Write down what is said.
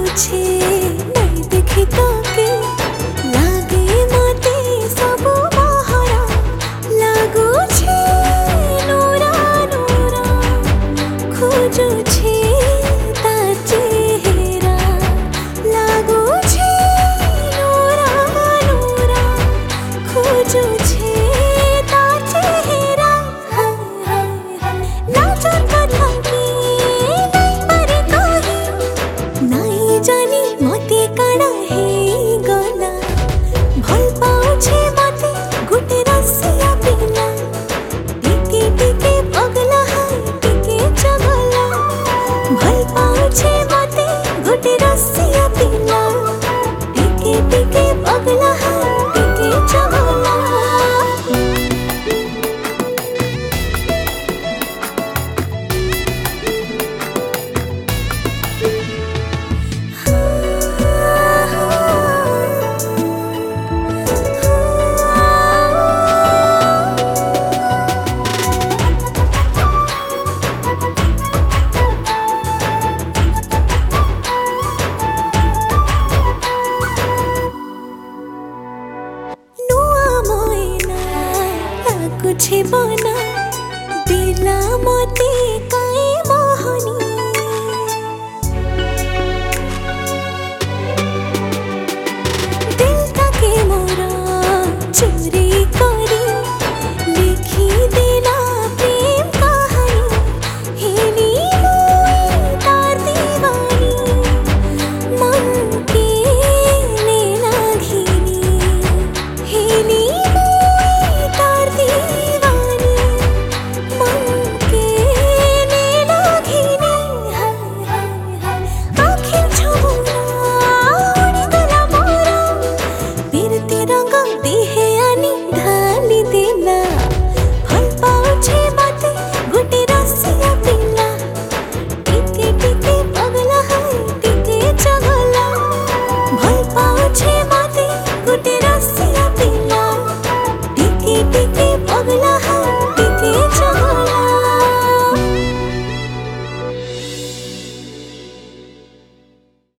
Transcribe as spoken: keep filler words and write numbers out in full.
छे नहीं देखी तो के लागे मते सब बहरा लागू छे नूरा नूरा खोजू छे ता चेहरा लागू छे नूरा नूरा खोजू छे ता चेहरा हाय हाय हाय लाजर कथा के नहीं पारे कही नहीं जानी मते काड़ा हे गला भल पाउछे मते गुटे रसिया पिला टिके टिके पगला हाय टिके चगला भल पाउछे